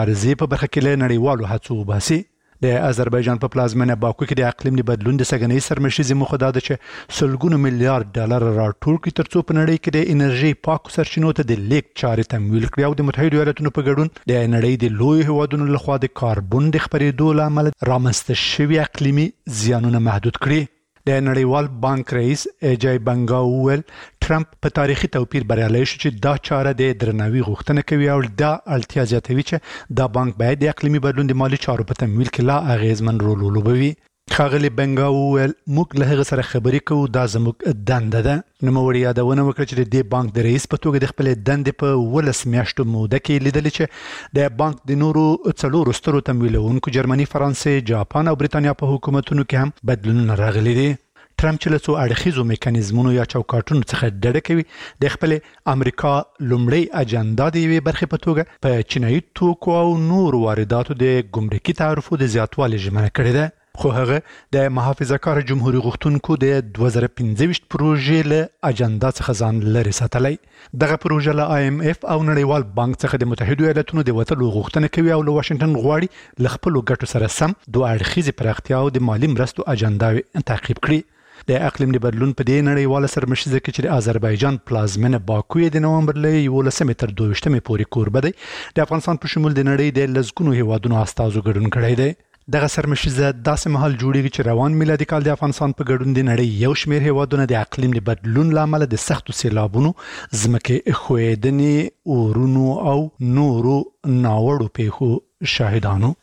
مبارزې په برخه کې له نړیوالو هڅو وباسي. د آذربایجان په پلازمینه باکو کې د اقلیمي بدلون د سګنۍ سرمشیزې موخه دا ده چې سلګونو میلیارډ ډالر راټول کړي ترڅو په نړۍ کې د انرژي پاکو سرچینو ته د لیک چارې تمویل کړي او د متحده ایالاتونو په ګډون د نړۍ د لوی هیوادونو لخوا د کاربن د خپرېدو له امله رامنځته شوي اقلیمي زیانونه محدود کړي. د نړیوال بانک رئیس ایجای بنګا وویل ټرمپ په تاریخي توپیر بریالی شو چې دا چاره د درناوي غوښتنه کوي او دا اړتیا زیاتوي چې دا بانک باید د اقلیمي بدلون د مالي چارو په تمویل کې لا اغیزمن رول ولوبوي. ښاغلي بنګا وویل موږ له هغه سره خبرې کوو، دا زموږ دنده ده. نوموړي یادونه وکړه چې د دې بانک د رئیس په توګه د خپلې دندې په 11 میاشتو موده کې لیدلې چې د بانک د نورو څلورو سترو تمویلونکو جرمني، فرانسې، جاپان او بریتانیا په حکومتونو کې هم بدلونونه راغلي دي. ټرمپ چې له څو اړخیزو میکانیزمونو یا چوکاټونو څخه ډډه کوي د خپلې امریکا لومړی اجنډا د یوې برخې په توګه په چینایي توکو او نورو وارداتو د ګمرکي تعرفو د زیاتوالي ژمنه کړې ده. خو هغه د محافظه‌کار جمهوریت غوښتونکو د 2015 پروژې له اجنډا څخه ځان لرې ساتلی. دغه پروژه له IMF او نړیوال بانک څخه د متحده ایالاتونو د وتلو غوښتنه کوي او له واشنگټن غواړي له خپلو ګټو سره سم دوه اړخیزې پراختیا او د مالي مرستو اجنډاوې تعقیب کړي. د اقلیم د بدلون په دې نړیواله سرمشیزه کې چې د آذربایجان پلازمینه باکو د نومبر له 11 تر 22 پورې کوربه دی، د افغانستان په شمول د نړۍ د لسګونو هیوادونو استازو ګډون کړی دی. دغه سرمشیزه داسې مهال جوړیږي چې روان میلادي کال د افغانستان په ګډون د نړۍ یو شمېر هیوادونه د اقلیم د بدلون له امله د سختو سیلابونو، ځمکې ښویدنې، اورونو او نورو ناوړو پیښو شاهدانو.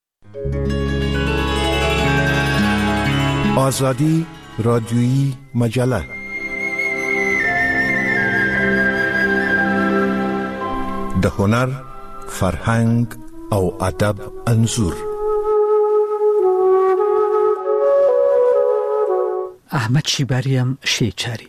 آزادی رادیویی مجله د هنر، فرهنګ او ادب انځور. احمد شیباریم شیچاری.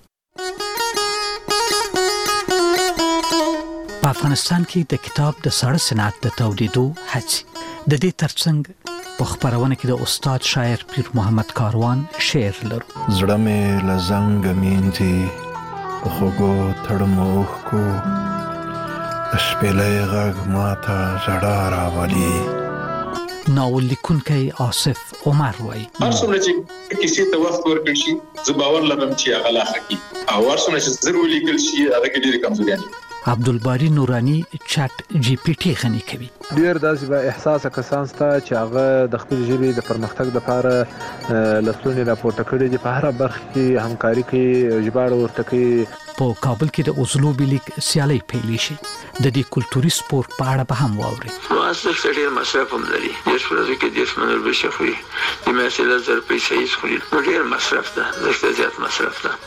په افغانستان کې د کتاب د ساړه صنعت د تولیدو هڅې د دې ترڅنګ په خبرونه کې د استاد شاعر پیر محمد کاروان شعر لرو. زړه مې له زنګ مینځي په خوږو تړمو اوښکو، د شپېلۍ غږ ماته ژړا راولي. ناول لیکونکی آصف عمر وایي هر څومره چې کیسې ته وخت ورکړل شي زه باور لرم چې هغه لا ښه کیږي، او هر څومره چې زر ولیکل شي هغه کې ډېرې کمزوریانې دي. عبدالباری نورانی چټ جی پی ټي غني کوي. ډیر داسې به احساس کسان ستا چې هغه د خپل ژبې د پرمختګ لپاره لسلونې راپورته کړي دي، په هر برخه کې همکاري کوي، ژباړه ورته کوي. په کابل کې د اسلوبي لیک سیالي پیل شي، د دې کلتوري سپورت په اړه به هم واوري. مؤسسه ډیر مصرف هم لري، د شپږ کې د اسمنل بشخوي د مسله زر پیسې یې خوري، ډیر مصرف ده، زښت زیات مصرف ده.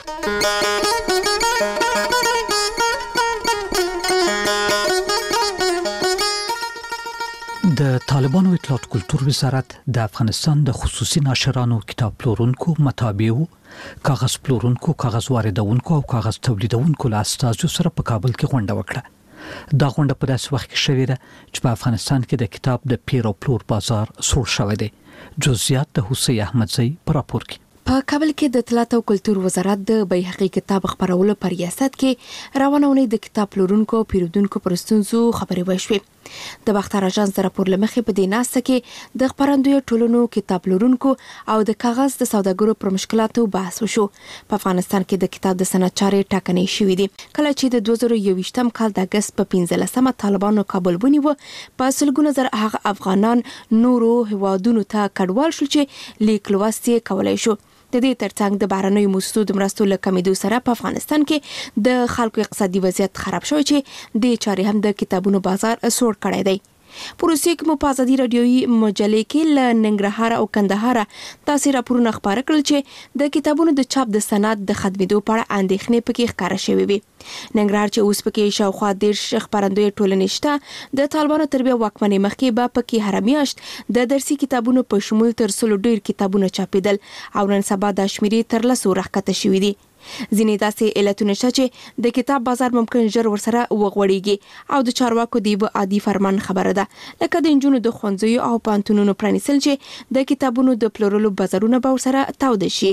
د طالبانو اطلاعات کلتور وزارت د افغانستان د خصوصي ناشرانو، کتاب پلورونکو، مطابعو، کاغذ پلورونکو، کاغذ واردونکو او کاغذ تولیدونکو له استازو سره په کابل کې غونډه وکړه. دا غونډه په داسې وخت کې شوې ده چې په افغانستان کې د کتاب د پیر او پلور بازار سوړ شوی دی. جزئیات د حسین احمدزی په راپور کې. په کابل کې د اطلاعات او کلتور وزارت د بیهقي کتاب خبرولو پر ریاست کې روانه ونې د کتاب پلورونکو او پیرودونکو پر ستونزو خبرې وشوې. د باختر اژانس د راپور لمخې په دې ناسته کې د خبرندوی ټولنو، کتاب پلورونکو او د کاغذ د سوداګرو پر مشکلاتو بحث وشو. په افغانستان کې د کتاب د صنعت چارې ټاکنې شوې دي. کله چې د 2021م کال د اگست په 15مه طالبانو کابل ونیو، په سلګونه زر هغه افغانان نورو هوادونو ته کډوال شول چې لیک لوست یې کولای شو. د دې ترڅنګ د بهرنیو موسسو د مرستو له کمیدو سره په افغانستان کې د خلکو اقتصادي وضعیت خراب شوی چې د چارې هم د کتابونو بازار سوړ کړی دی. پروسیک مو په ازادي رادیوي مجلې کې له ننګرهار او کندهار تاسو راپورونه خبره کړل چې د کتابونو د چاپ د صنعت د خدمتو په اړه اندېښنې پکې ښکاره شوې وي. ننګرهار چې اوس پکې شاوخوا 10 خبرندوی ټولنې شته، د طالبانو تربیه واکمنۍ مخکې به پکې هر میاشت د درسي کتابونو په شمول تر 100 ډیر کتابونه چاپیدل او نن سبا د شمیرې تر 100 راکته شوې دي. ځینې داسې علتونه شته چې د کتاب بازار ممکن ژر ورسره وغوړیږي او د چارواکو دی به عادي فرمان خبره ده، لکه د انجونو د ښوونځیو او پوهنتونونو پرانیستل چې د کتابونو د پلورلو بازارونه به ورسره تاوده شي.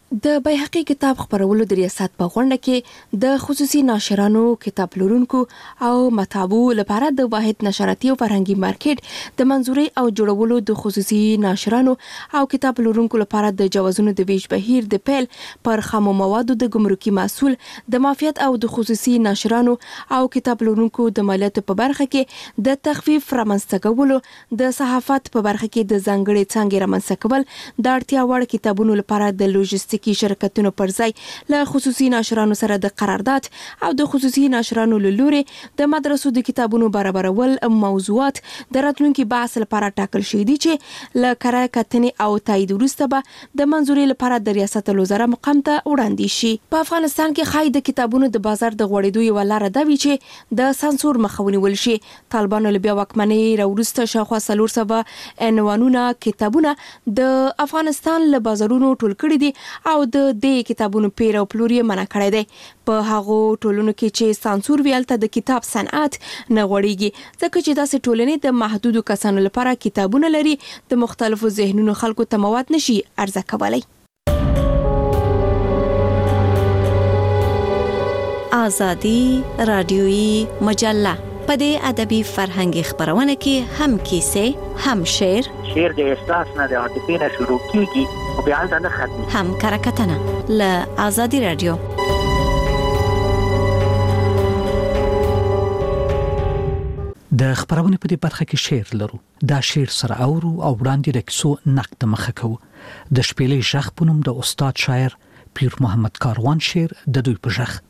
د بیهقي کتاب خبرولو د ریاست په غونډه کې د خصوصي ناشرانو، کتاب پلورونکو او مطبعو لپاره د واحد نشراتي او فرهنګي مارکیټ د منځوري او جوړولو د خصوصي ناشرانو او کتاب پلورونکو لپاره د جوازونو د ویش بهیر د پیل پر خامو موادو د ګمرکي مسول د مافیات او د خصوصي ناشرانو او کتاب پلورونکو د مالیاتو په برخه کې د تخفیف رامنځته کولو، د صحافت په برخه کې د ځانګړي څانګې رامنځته کول، د اړتیا وړ کتابونو لپاره د لوجستیک کی شرکتونو پر ځای له خصوصي ناشرانو سره د قرارداد او د خصوصي ناشرانو له لوري د مدرسو د کتابونو برابرول موضوعات د راتلونکي بحث لپاره ټاکل شوي دي چې له قرار کتنې او تایید وروسته به د منځوري لپاره د ریاست الوزرا مقام ته وړاندې شي. په افغانستان کې خای د کتابونو د بازار د غوړېدو یو لار ده چې د سانسور مخاوني ول شي. طالبانو له بیا واکمنۍ راوروسته شاوخوا 400 عنوانونه کتابونه د افغانستان له بازارونو ټول کړي دي او د دې کتابونو پیر او پلور یې منع کړی دی. په هغو ټولنو کې چې سانسور ویلته د کتاب صنعت نه غوړیږي، ځکه چې داسې ټولنې د محدودو کسانو لپاره کتابونه لري، د مختلفو ذهنونو خلکو ته مواد نشي عرضه کولای. آزادی رادیویی مجله په دې ادبي فرهنګي خبرونه کې هم کیسې، هم شعر د احساس نه د عاطفې نه شروع کیږي او بیا نه ختمي، هم کرکټنه له آزادی رادیو. د خبرونه په دې برخه کې شعر لرو. دا شعر سره اورو او وړاندې د کیسو نقد مخه کوو. د شپېلې ژغ په نوم د استاد شاعر پیر محمد کاروان شعر د دوی په ژغ.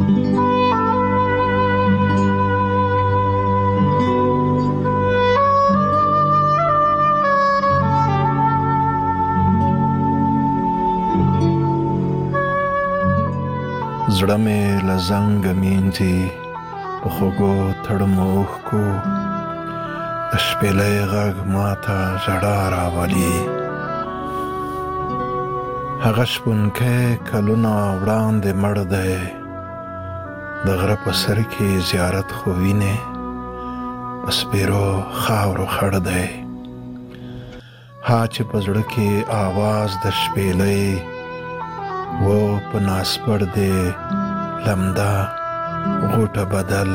زړه مې له زنګ مینځي په خوږو تړمو اوښکو، د شپېلۍ غږ ماته ژړا راولي. هغه شپونکی کلونه وړاندې مړ دی، د غره په سر کې زیارت خو وینې په سپېرو خاورو خړ دی. ها چې په زړه کې آواز د شپېلۍ و په ناسپړ دی لمده غوټه بدل.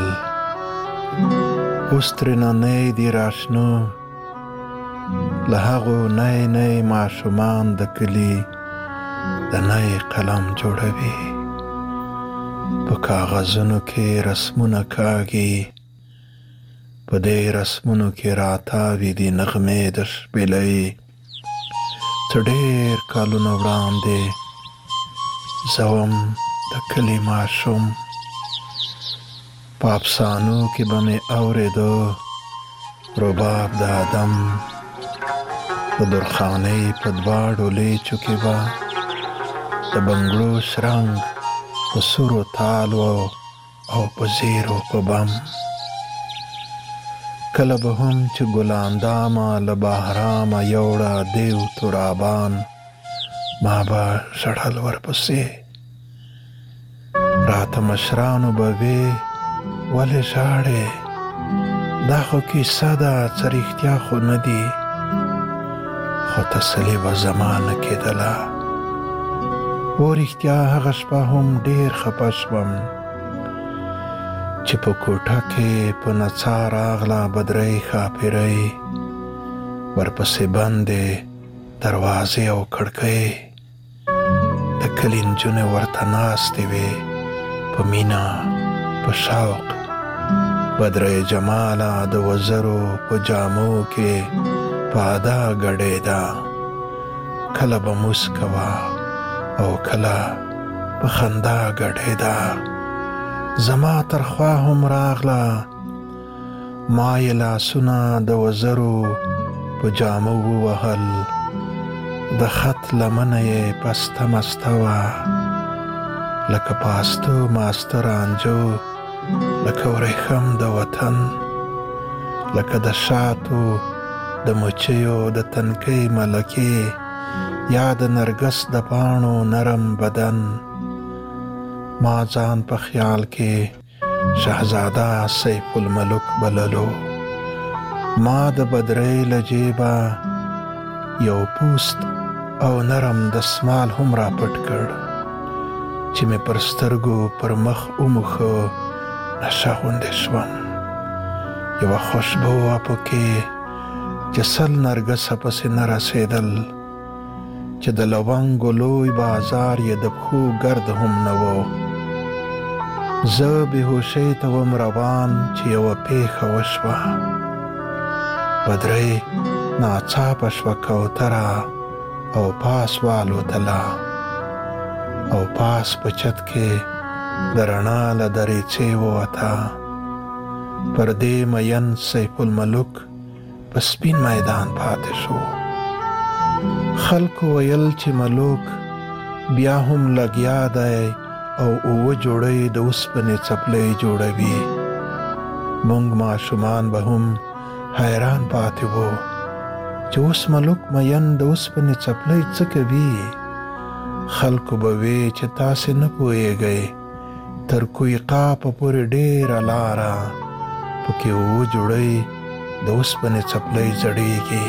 اوس ترېنه نی دي راشنو له هغو نی نی ماشومان د کلي د نی قلم جوړوي. په کاغذونو کې رسمونه کاږي، په دې رسمونو کې راتاوي دي نغمې د شپېلۍ. څه ډېر کلونه وړاندې زوم د کلی ماشوم، په افسانو کې به مې اورېدو رباب د آدم، د درخانۍ په دواړو لیچو کې به د بنګړو شرنګ په سورو تالو او په زیرو په بم. کله به هم چې ګلاندامه له بهرامه یوړه دیو ترابان، ما به ژړل ورپسې. راته مشرانو به وې ولې ژاړې، دا خو کیسه ده څه رښتیا خو نه دي. خو تسلي به زما نه کېدله. و رښتیا هغه شپه هم ډېر خفه شوم چې په کوټه کې په نڅا راغله بدرۍ ښاپېرۍ، ورپسې بندې دروازې او کړکۍ. د کلي نجونې ورته ناستې وې په مینه په شوق. بدرۍ جماله د وزرو په جامو کې په ادا ګډېده، کله به موسکه وه او کله په خندا ګډېده. زما تر خوا هم راغله، ما یې لاسونه د وزرو په جامو ووهل. د خط لمنه یې پسته مسته وه، لکه پاستو ماسته رانجو، لکه ورېښم د وطن، لکه د شاتو د مچیو د تنکۍ ملکې، یا د نرګس د پاڼو نرم بدن. ما ځان په خیال کې شهزاده سیف الملک بللو. ما د بدرۍ له جیبه یو پوست او نرم دسمال هم را پټ کړ چې مې پر سترګو پر مخ وموښه نشه غوندې شوم یوه خوشبو وه پکې چې سل نرګسه پسې نه رسېدل چې د لونګو لوی بازار یې د پښو ګرد هم نه و زه بېهوشۍ ته وم روان چې یوه پېښه وشوه بدرۍ ناڅاپه شوه کوتره او پاس والوتله او پاس په چت کې د رڼا له دریڅې ووته پر دې مین سیف الملک په سپین میدان پاتې شو خلکو ویل چې ملوک بیا هم لګیا دی او اوه جوړی د اوسپنې څپلۍ جوړوي موږ ماشومان به هم حیران پاتې وو چې اوس ملوک مین د اوسپنې څپلۍ څه کوي خلکو به وی چې تاسې نه پوهیږئ تر کوی قاپه پورې ډېره لاره پکې اوه جوړی د اوسپنې څپلۍ زړیږي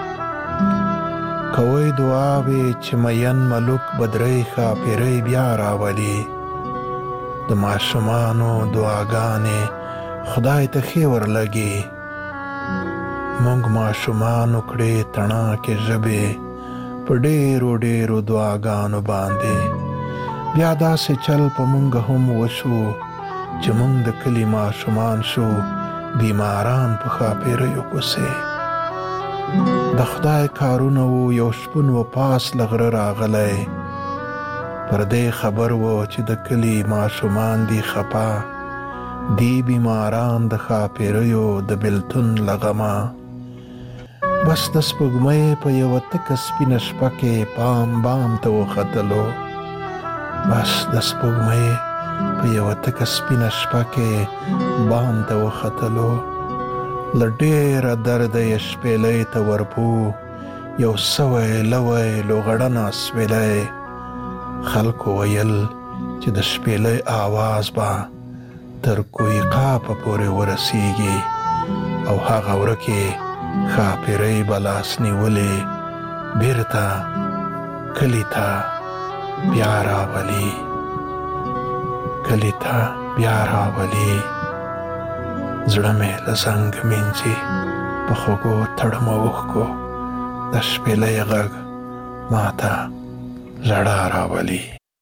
کوئ دعاوې چې مین ملوک بدرۍ ښاپیرۍ بیا راولي د ماشومانو دعاګانې خدای ته ښې ورلګي موږ ماشومانو کړې تڼاکې ژبې په ډېرو ډېرو دعاګانو باندې بیا داسې چل په موږ هم وشو چې موږ د کلي ماشومان شو بیماران په ښاپیریو پسې د خدای کارونه وو یو شپون و پاس له غره راغلی پر دې خبر وو چې د کلي ماشومان دي خپه دی بیماران د ښاپیریو د بېلتون له غمه بس د سپوږمۍ په یوه تکه سپینه شپه کې پام بام ته وختلو بس د سپوږمۍ په یوه تکه سپینه شپه کې بام ته وختلو له ډېره درده یې شپېلۍ ته ورپو یو سوی لوی لوغړنه سویلی خلکو ویل چې د شپېلۍ آواز به تر کوی قاپه پورې ورسیږي او هغه ورکې ښاپیرۍ به لاس نیولې بیرته کلي ته بیا راولي کلي ته بیا راولي زړه مې له زنګ مینځي په خوږو تړمه اوښکو د شپېلۍ غږ ماته ژړا راولي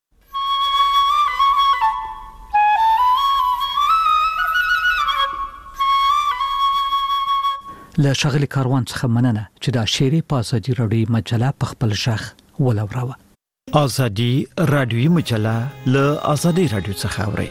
له ښاغلي کاروان څخه مننه چې دا شعري په ازادي راډیوي مجله په خپل ژغ ولوراوه ازادي راډیوي مجله له ازادي راډیو څخه اوري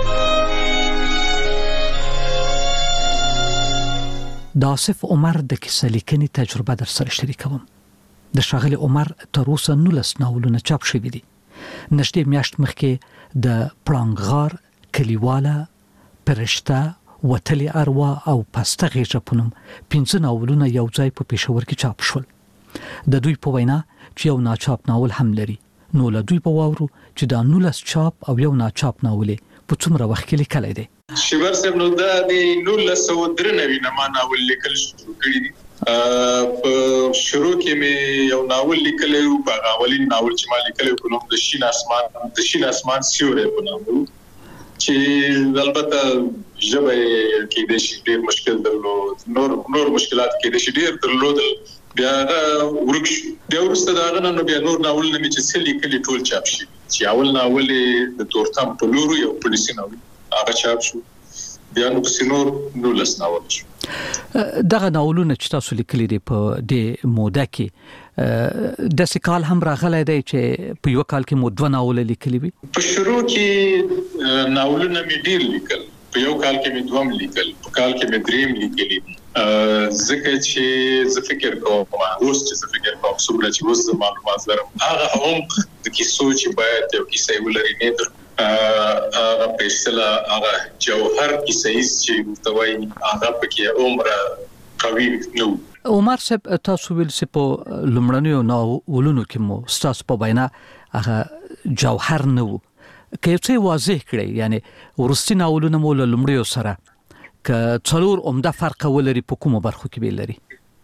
د آصف عمر د کیسه لیکنې تجربه در سره شریکوم د ښاغلي عمر تر اوسه 19 ناولونه چاپ شوي دي نږدې میاشت مخکې د پړانګغار کلیواله پرشته وتلی اروا او پسته غیږه په نوم 15 ناولونه یو ځای په پېښور کې چاپ شول د دوی په وینا چې یو ناچاپ ناول هم لري نو له دوی په واورو چې دا 19 چاپ او یو ناچاپ ناول په څومره وخت کې لیکلی دی شیبر صاحب نو دا د 1993 نه ما ناول لیکل شروع کړی دي په شروع کې مې یو ناول لیکلی او په اولین ناول چې ما لیکلی په نوم د شین اسمان سیوری په نوم چې البته ژبه کې د شي ډېر مشکل درلود نور مشکلات کې د شي ډېر درلود بیا ورکش بیا ورسته دا غنه نو بیا نور ناول نه چې سلی کلی ټول چاپ شي چې اول ناول د تورتم په لورو یو پولیسي ناول هغه چاپ شو بیا نو سينور نولس ناول شو دغه ناولونه چې تاسو لیکلي دي په دې موده کې د سکال هم راغلی دی چې په یو کال کې مو 2 ناول لیکلي وي په شروع کې ناولونه مې ډیر لیکل په یو کال کې مې 2 لیکل په کال کې مې 3 لیکلي ځکه چې زه فکر کوم اوس چې زه فکر کوم څومره چې اوس معلومات لرم هغه هم د کیسو چې باید یو کیسه ولري نه هغه پېښله هغه جوهر کیسه چې متوي هغه پکې عمره قوي نو عمر صاحب تاسو ویل چې په لومړنیو ناولونو کې مو ستاسو په وینا هغه جوهر نه وو که څه واضح کړئ یعنی ورستي ناولونه مو له لومړیو سره که څلور عمده فرق ولري په کومه برخو کې به لري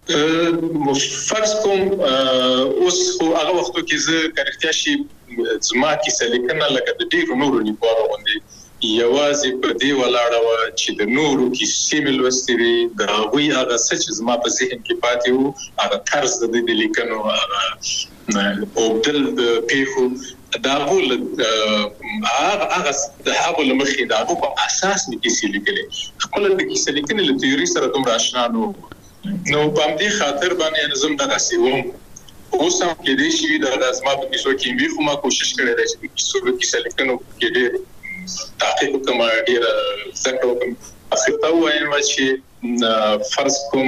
فرض کوم اوس خو هغه وختو کې زه کارکتیا شي زما کې سلیکنه لکه د ډیرو نورو لیکوالو باندې یوازې په دې ولاړه و چې د نورو کې سیمل وستري د هغوی هغه څه زما په ذهن کې پاتې وو هغه طرز د لیکنو او دل د پیخو دا ول هغه د هغه لمخې دا په اساس نه کې لیکلې خپل د کې لیکنې له تیوري سره دومره آشنا نو په دې خاطر باندې نظم دغه سیوم اوس هم کې دې شي د ازما په کیسو کې به خو ما کوشش کړې ده چې کیسو کې لیکنو کې دې تحقیق کوم ډیر څنګه کوم اخته وایم چې فرض کوم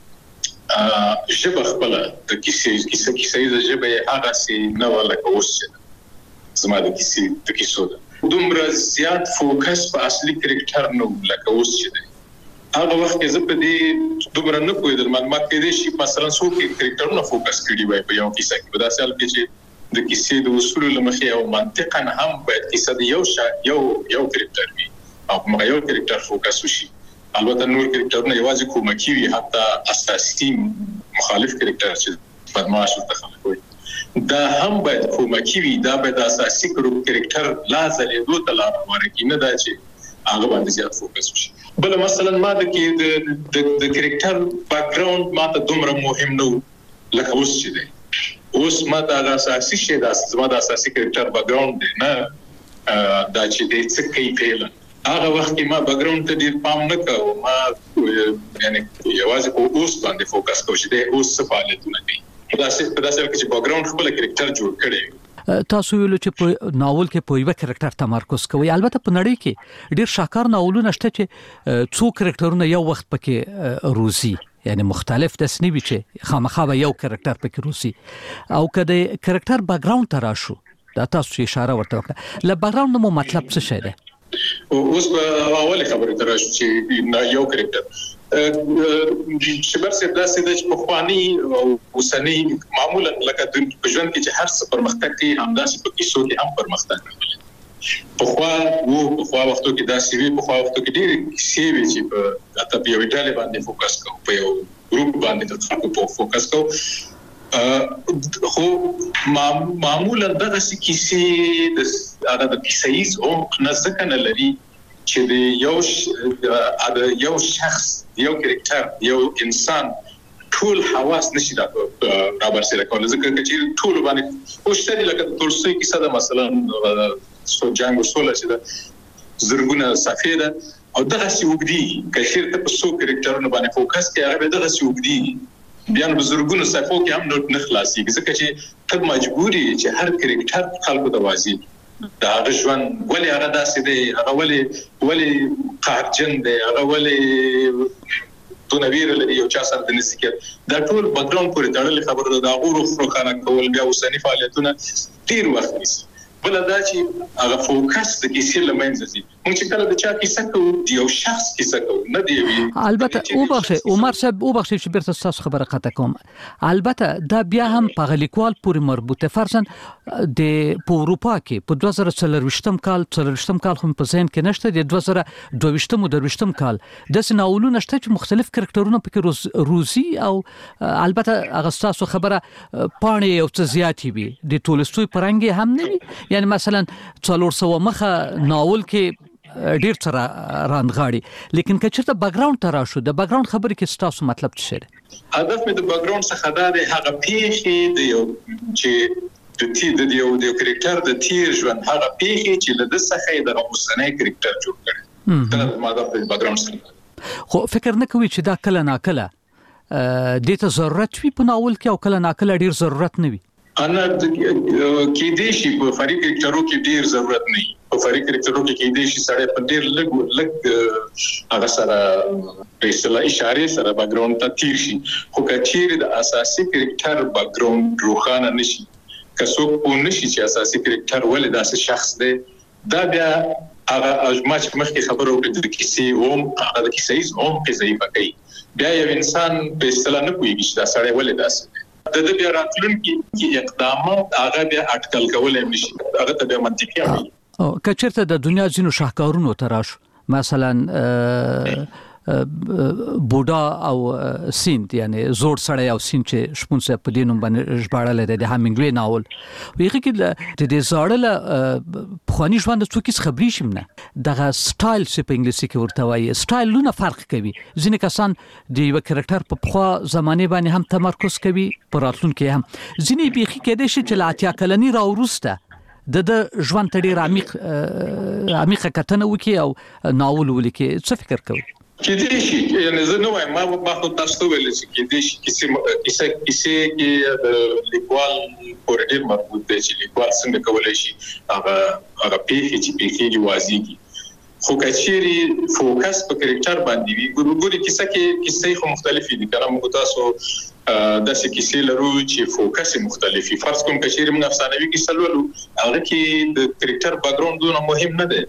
ژبه خپل د کیسې د ژبه هغه سي نه ولکه اوس زما د کیسو دومره زیات فوکس په اصلي کریکټر نو لکه اوس چې هغه وخت کې زه په دې دومره نه پوهېدم معلومات کې دي چې مثلا څوک کریکټرونه فوکس کړي وای په یو کیسه کې په داسې حال کې چې د کیسې د اصول لمخې او منطقاً هم باید کیسه د یو کریکټر وي او موږ یو کریکټر فوکس وشي البته نور کریکټرونه یوازې کومکی وي حتی اساسي مخالف کریکټر چې بدمعاش ورته وي دا هم باید کومکی وي دا باید اساسي کریکټر لا زلیدو ته لار ورکړي نه دا چې هغه باندې زیات فوکس وشي بل مثلا ما د کریکټر بیک گراوند ما ته دومره مهم نه لکه اوس چې دی اوس ما دا اساسي شی دا زما د اساسي کریکټر بیک گراوند دی نه دا چې د څه کوي پیل هغه وخت کې ما بیک گراوند ته ډیر پام نه کوم ما یعنی یوازې په اوس باندې فوکس کوم چې د اوس څه فعالیتونه کوي دا څه چې بیک گراوند خپل کریکټر جوړ کړي تاسو ویلو چې په ناول کې په یو کریکټر تمرکز کوي البته په نړۍ کې ډیر شاکار ناولونه شته چې څو کریکټرونه یو وخت پکې روزي یعنی مختلف د سنوي چې خامخا یو کریکټر پکې روزي او کله کریکټر بیک گراوند ته راشو دا تاسو اشاره ورته وکړه ل بیک گراوند مو مطلب څه شی دی اوس په اوله خبره تر راشو چې یو کریکټر چې برسه داسې د پخوانی او اوسنی معمولا لکه د ژوند کې چې هر څه پرمختګ کوي همداسې په کیسو کې هم پرمختګ کوي په وختو کې داسې وی په وختو کې ډېر کیسې وی چې په ادب یو ډول باندې فوکس کوو په یو ګروپ باندې د خلکو په فوکس کوو خو معمولا دغه کیسې د کیسې او نزدک نه لري چې د یو شخص یو کریکټر یو انسان ټول حواس نشي رابرسېره کولای ځکه چې ټول باندې خوشتري لکه تولستوی کیسه ده مثلا سو جنگ وسوله چې ده زرګونه صفحې ده او دغه سی وګدي کشیر ته په سو کریکټرونو باندې فوکس کوي هغه دغه سی وګدي بیا نو زرګونه صفحو کې هم نوټ نه خلاصي ځکه چې ته مجبوري چې هر کریکټر خلکو ته واځي دا ژوند ولې هغه داسې دی هغه ولې قهرجن دی هغه ولې دونویر لري یو چا سره د نسکیت دا ټول بیک گراوند پورې تړلې خبره ده دا غوړو خروخانه کول بیا اوسنی فعالیتونه ډیر وخت نیسي بل دا چې هغه فوکس د کیسې لمنځه دي موږ چې کله د چا کیسه کوو د یو شخص کیسه کوو نه دی البته او بخښه عمر صاحب او بخښه چې بیرته تاسو خبره قطع کوم البته دا بیا هم په لیکوال پورې مربوطه فرضاً د اروپا کې په 2023 کال هم په ذهن کې نشته د 2022 کال د سناولونو نشته چې مختلف کریکټرونه پکې روزي او البته هغه تاسو خبره پانه یو څه زیاتی وي د تولستوی پرنګي هم نه یعنی مثلا 400 مخه ناول کې ډیر سره راندغاړي لیکن کچته بیک گراوند ته راشو د بیک گراوند خبرې کې تاسو مطلب څه شي هدف مې د بیک گراوند څخه دا دی هغه پیښې د یو چې د یو کریکټر د تیر ژوند هغه پیښې چې له څخه د اوسنۍ کریکټر جوړ کړي دا ماده په بیک گراوند سره خو فکر نه کوي چې دا کله ناکله د ته ضرورت وي په ناول کې او کله ناکله ډیر ضرورت نه وي انا کې دې شي په فري کریکټرو کې ډیر ضرورت نه په فري کریکټرو کې دې شي سره په ډیر لږ هغه سره په اصطلاح اشاره سره بیک گراوند ته تیر شي خو کچېر د اساسي کریکټر بیک گراوند روخانه نشي کڅو په نشي چې اساسي کریکټر ولې داسې شخص دی دا بیا هغه اجماع چې مخکې خبرو وکړه د کیسې او هغه د کیسې او قضیه کوي بیا یو انسان په اصطلاح نه کوي چې دا سړی ولې داسې د بیا راتلونکي اقدامات هغه بیا اټکل کولای نشي هغه ته بیا منطقي وي او کچرته د دنیا ځینو شاهکارونو تراش مثلا بوډا او سیند یعنی زوړ سړی او سیند چې شپون صاحب په دې نوم باندې ژباړلی دی د هامینګوی ناول هغې کې د دې زاړه له پخواني ژوند څوک هېڅ خبرې شي نه دغه سټایل چې په انګلیسي کې ورته وایي سټایلونه فرق کوي ځینې کسان د یوه کرکټر په پخوا زمانې باندې هم تمرکز کوي په راتلونکي هم ځینې بیخي کېدای شي چې له 80 کلنۍ راوروسته د ژوند ته ډېر عمیقه کتنه وکړي او ناول ولیکي څه فکر کوئ کېدای شي یعنې زه نه وایم ما خو تاسو ته ویلي چې کېدای شي کیسې کې د لیکوال پورې ډېر مربوط دی چې لیکوال څنګه کولی شي هغه پیښې چې پیښېږي واضح کړي خو که چیرې فوکس په کرکټر باندې وي ګورې کیسې خو مختلفې دي که نه موږ تاسو داسې کیسې لرو چې فوکس یې مختلف وي فرض کوم که چیرې موږ افسانوي کیسه لولو هغه کې د کرکټر بیکګراوند دونه مهم نه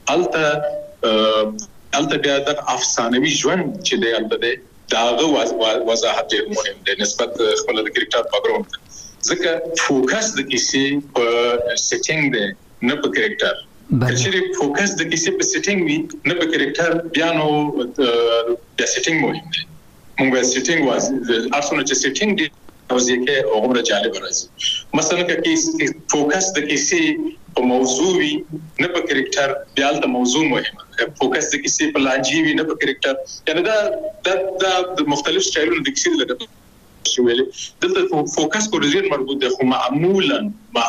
دی هلته بیا د افسانوي ژوند چې دی هلته دی د هغه وضاحت ډېر مهم دی نسبت خپل د کرکټر بیکګراوند ته ځکه فوکس د کیسې په سیټینګ دی نه په کرکټر که چیرې فوکس د کیسې په سیټینګ وي نه په کرکټر بیا نو بیا سیټینګ مهم دی موږ باید سیټینګ هر څومره چې سیټینګ دی توضیح کې هغومره جالب راځي مثلا که فوکس د کیسې په موضوع وي نه په کرکټر بیا هلته موضوع مهمه فوکس د کیسې په لانجې وي نه په کرکټر یعنې دا د مختلف سټایلونو د کیسې لکه ویلې دلته فوکس په ډېر مربوط دی خو معمولا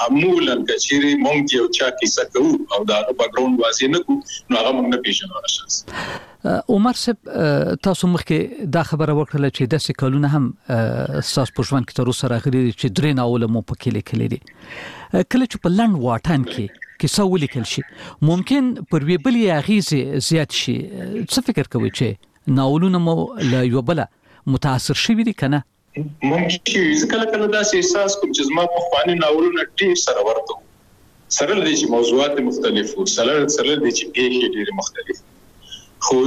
که چیرې موږ یو چا کیسه کوو او د هغه بیکګراوند واضح نه کړو نو هغه موږ نه پېژنو هغه شخص عمر صاحب تاسو مخکې دا خبره وکړله چې داسې کلونه هم ستاسو په ژوند کې تر اوسه راغلي دي چې 3 ناوله مو پکې لیکلي دي کله چې په لنډ واټن کې کیسه ولیکل شي ممکن پر یوې بلې اغېزې زیات شي څه فکر کوئ چې ناولونه مو له یوه بله متاثر شوي دي که نه ممکن شي زه کله داسې احساس کوم چې زما پخواني ناولونه ډېر سره ورته وو سره له دې چې موضوعات مختلف وو سره له دې چې پیښې ډېرې مختلف خو